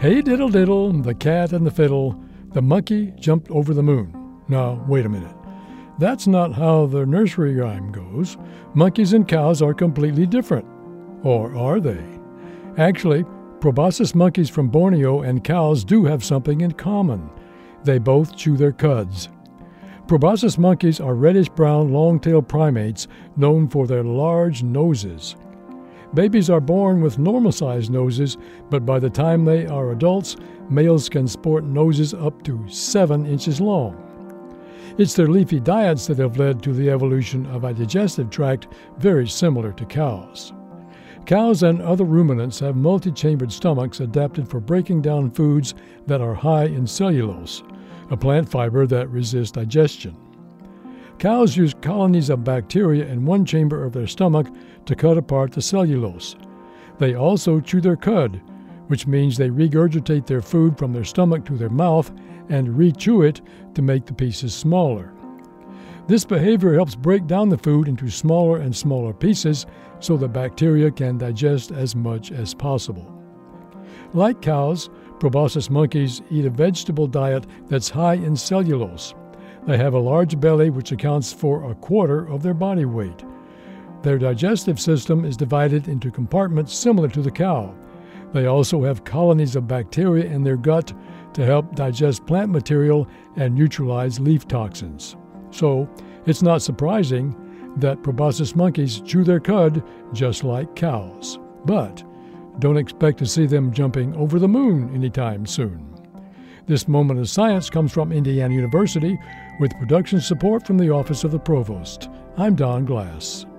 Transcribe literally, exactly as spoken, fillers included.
Hey diddle diddle, the cat and the fiddle, the monkey jumped over the moon. Now, wait a minute. That's not how the nursery rhyme goes. Monkeys and cows are completely different. Or are they? Actually, proboscis monkeys from Borneo and cows do have something in common. They both chew their cuds. Proboscis monkeys are reddish-brown long-tailed primates known for their large noses. Babies are born with normal-sized noses, but by the time they are adults, males can sport noses up to seven inches long. It's their leafy diets that have led to the evolution of a digestive tract very similar to cows. Cows and other ruminants have multi-chambered stomachs adapted for breaking down foods that are high in cellulose, a plant fiber that resists digestion. Cows use colonies of bacteria in one chamber of their stomach to cut apart the cellulose. They also chew their cud, which means they regurgitate their food from their stomach to their mouth and re-chew it to make the pieces smaller. This behavior helps break down the food into smaller and smaller pieces so the bacteria can digest as much as possible. Like cows, proboscis monkeys eat a vegetable diet that's high in cellulose. They have a large belly which accounts for a quarter of their body weight. Their digestive system is divided into compartments similar to the cow. They also have colonies of bacteria in their gut to help digest plant material and neutralize leaf toxins. So, it's not surprising that proboscis monkeys chew their cud just like cows. But don't expect to see them jumping over the moon anytime soon. This Moment of Science comes from Indiana University with production support from the Office of the Provost. I'm Don Glass.